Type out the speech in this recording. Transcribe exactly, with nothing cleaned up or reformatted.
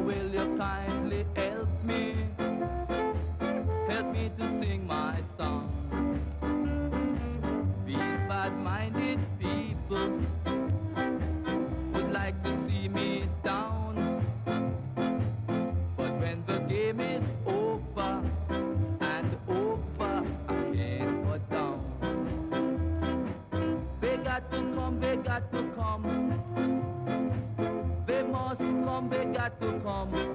will you kindly help me? Help me to sing my song. These bad-minded people would like to see me down, but when the game is over and over, I can't go down. They got to come, they got to come. They must come, they got to come.